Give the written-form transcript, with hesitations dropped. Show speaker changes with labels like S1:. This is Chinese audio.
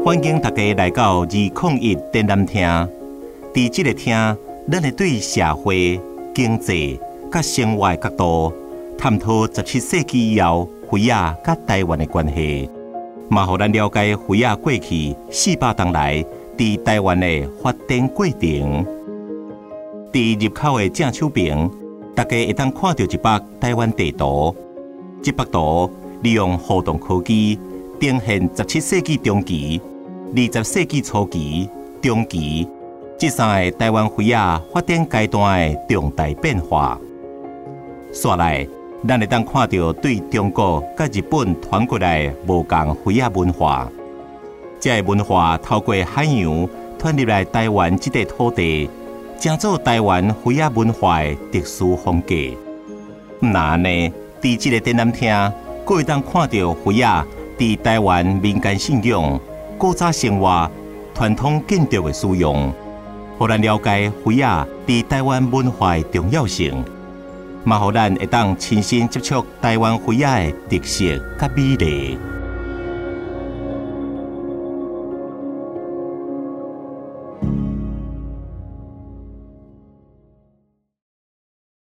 S1: 欢迎大家来到2021展览厅。伫这个厅，咱会对社会、经济、甲生活的角度，探讨17世纪以后菲仔甲台湾的关系，嘛，互咱了解菲仔过去400年来伫台湾的发展过程。伫入口的正手边，大家会当看到一幅台湾地图。这幅图利用互动科技，呈现17世纪中期、20世纪初期、中期这3个台湾菲仔发展阶段的重大变化。续来，咱会当看到对中国甲日本传过来无共菲仔文化。这个文化透过海洋传入来台湾这块土地，成做台湾菲仔文化的特殊风格。那安尼，伫这个展览厅，阁会当看到菲仔伫台湾民间信仰、古早生活、传统建筑的使用，互咱了解菲仔伫台湾文化的重要性，嘛，互咱会当亲身接触台湾菲仔的特色甲美丽。